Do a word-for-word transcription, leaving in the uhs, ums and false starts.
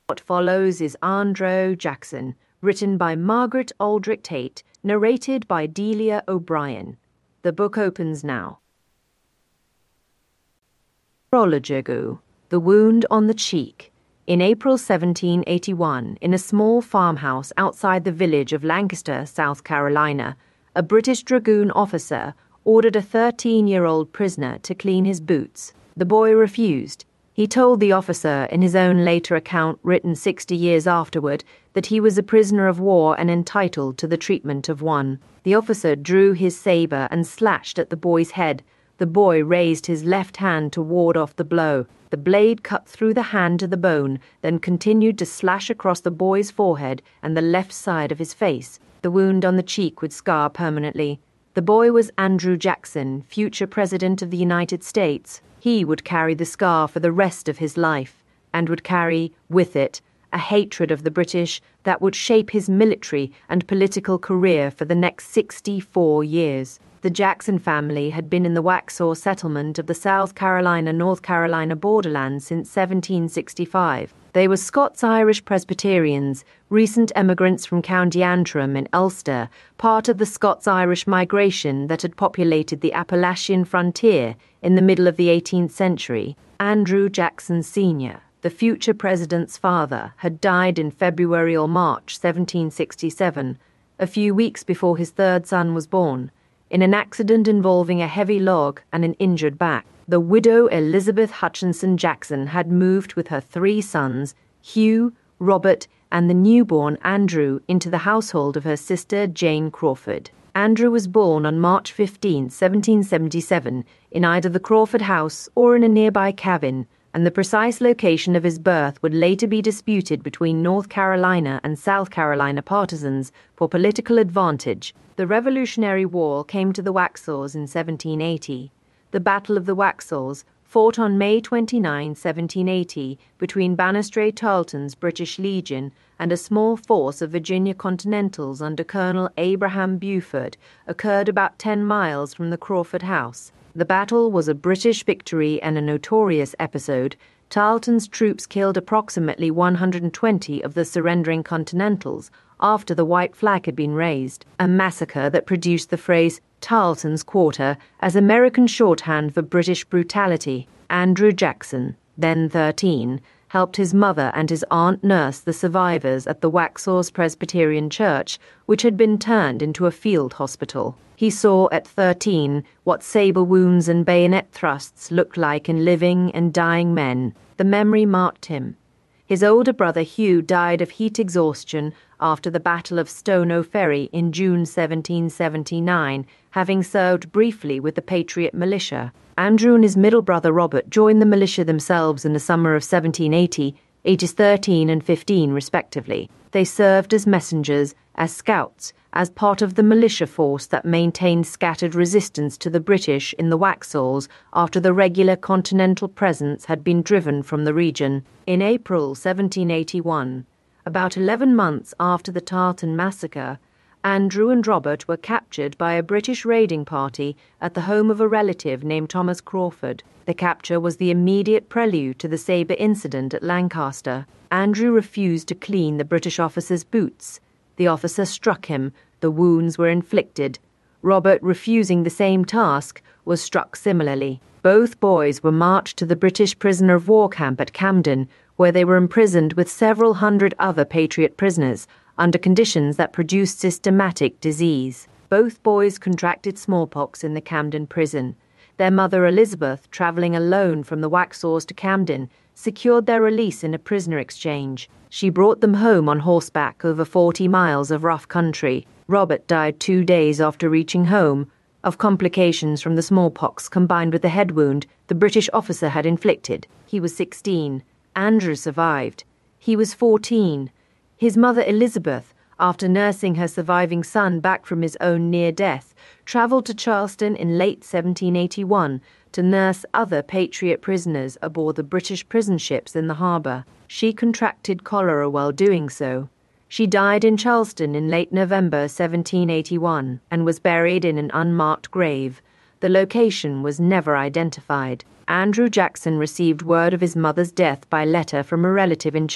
What follows is Andrew Jackson, written by Margaret Aldrich Tate, narrated by Delia O'Brien. The book opens now. Prologue, The Wound on the Cheek. In April seventeen eighty-one, in a small farmhouse outside the village of Lancaster, South Carolina, a British dragoon officer ordered a thirteen-year-old prisoner to clean his boots. The boy refused. He told the officer, in his own later account written sixty years afterward, that he was a prisoner of war and entitled to the treatment of one. The officer drew his saber and slashed at the boy's head. The boy raised his left hand to ward off the blow. The blade cut through the hand to the bone, then continued to slash across the boy's forehead and the left side of his face. The wound on the cheek would scar permanently. The boy was Andrew Jackson, future President of the United States. He would carry the scar for the rest of his life, and would carry, with it, a hatred of the British that would shape his military and political career for the next sixty-four years. The Jackson family had been in the Waxhaw settlement of the South Carolina-North Carolina borderland since seventeen sixty-five. They were Scots-Irish Presbyterians, recent emigrants from County Antrim in Ulster, part of the Scots-Irish migration that had populated the Appalachian frontier in the middle of the eighteenth century. Andrew Jackson Senior, the future president's father, had died in February or March seventeen sixty-seven, a few weeks before his third son was born, in an accident involving a heavy log and an injured back. The widow Elizabeth Hutchinson Jackson had moved with her three sons, Hugh, Robert, and the newborn Andrew, into the household of her sister Jane Crawford. Andrew was born on March fifteenth, seventeen seventy-seven, in either the Crawford house or in a nearby cabin, and the precise location of his birth would later be disputed between North Carolina and South Carolina partisans for political advantage. The Revolutionary War came to the Waxhaws in seventeen eighty. The Battle of the Waxhaws, fought on May twenty-ninth, seventeen eighty, between Banastre Tarleton's British Legion and a small force of Virginia Continentals under Colonel Abraham Buford, occurred about ten miles from the Crawford house. The battle was a British victory and a notorious episode. Tarleton's troops killed approximately one hundred twenty of the surrendering Continentals after the white flag had been raised, a massacre that produced the phrase Tarleton's Quarter as American shorthand for British brutality. Andrew Jackson, then thirteen, helped his mother and his aunt nurse the survivors at the Waxhaws Presbyterian Church, which had been turned into a field hospital. He saw at thirteen what saber wounds and bayonet thrusts looked like in living and dying men. The memory marked him. His older brother Hugh died of heat exhaustion after the Battle of Stono Ferry in June seventeen seventy-nine, having served briefly with the Patriot militia. Andrew and his middle brother Robert joined the militia themselves in the summer of seventeen eighty, ages thirteen and fifteen respectively. They served as messengers, as scouts, as part of the militia force that maintained scattered resistance to the British in the Waxhaws after the regular Continental presence had been driven from the region. In April seventeen eighty-one, about eleven months after the Tarleton massacre, Andrew and Robert were captured by a British raiding party at the home of a relative named Thomas Crawford. The capture was the immediate prelude to the saber incident at Lancaster. Andrew refused to clean the British officer's boots. The officer struck him. The wounds were inflicted. Robert, refusing the same task, was struck similarly. Both boys were marched to the British prisoner of war camp at Camden, where they were imprisoned with several hundred other Patriot prisoners, under conditions that produced systematic disease. Both boys contracted smallpox in the Camden prison. Their mother Elizabeth, travelling alone from the Waxhaws to Camden, secured their release in a prisoner exchange. She brought them home on horseback over forty miles of rough country. Robert died two days after reaching home, of complications from the smallpox combined with the head wound the British officer had inflicted. He was sixteen. Andrew survived. He was fourteen. His mother Elizabeth, after nursing her surviving son back from his own near death, travelled to Charleston in late seventeen eighty-one to nurse other Patriot prisoners aboard the British prison ships in the harbour. She contracted cholera while doing so. She died in Charleston in late November seventeen eighty-one and was buried in an unmarked grave. The location was never identified. Andrew Jackson received word of his mother's death by letter from a relative in